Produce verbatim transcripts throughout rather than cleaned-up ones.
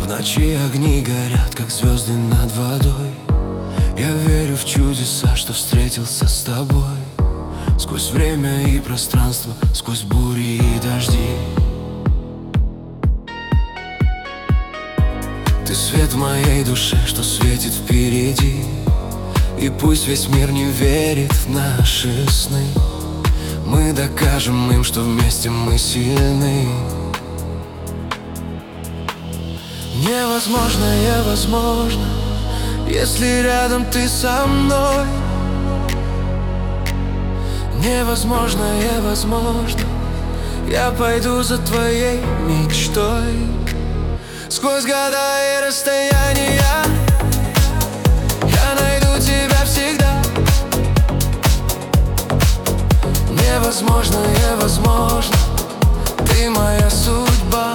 ночи огни горят, как звезды над водой. Я верю в чудеса, что встретился с тобой. Сквозь время и пространство, сквозь бури и дожди. Ты свет в моей душе, что светит впереди. И пусть весь мир не верит в наши сны, мы докажем им, что вместе мы сильны. Невозможное возможно, если рядом ты со мной. Невозможное возможно, я пойду за твоей мечтой. Сквозь года и расстояния я найду тебя всегда. Невозможное возможно, ты моя судьба.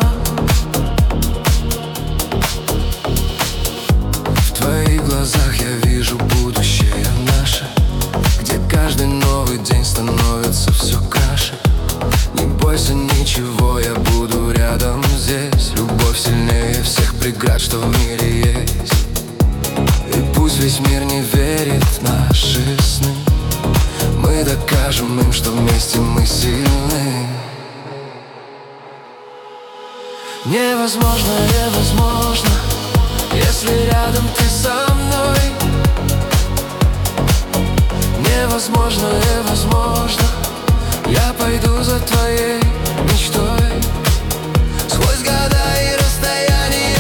В твоих глазах я вижу будущее наше, где каждый новый день становится все краше. Не бойся ничего, я буду рядом здесь. Любовь сильнее всех преград, что в мире есть. И пусть весь мир не верит в наши сны, мы докажем им, что вместе мы сильны. Невозможное возможно, если рядом ты со мной. Невозможное возможно, я пойду за твоей мечтой. Сквозь года и расстояния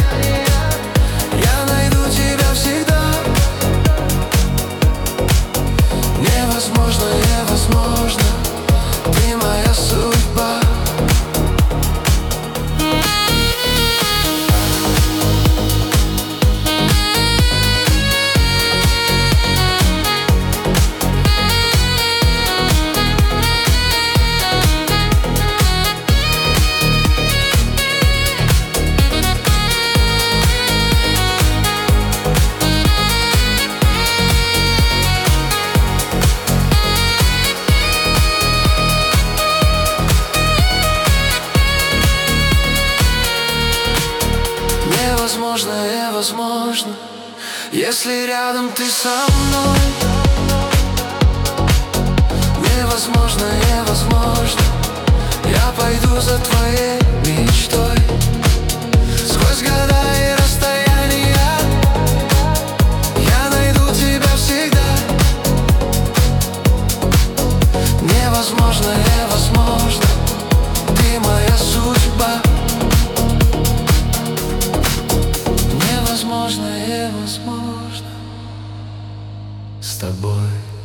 я найду тебя всегда. Невозможное возможно, ты моя судьба. Невозможное возможно, если рядом ты со мной. Невозможное возможно, я пойду за твоей мечтой. Сквозь года и расстояния я найду тебя всегда. Невозможное возможно, ты моя судьба. Невозможное возможно с тобой.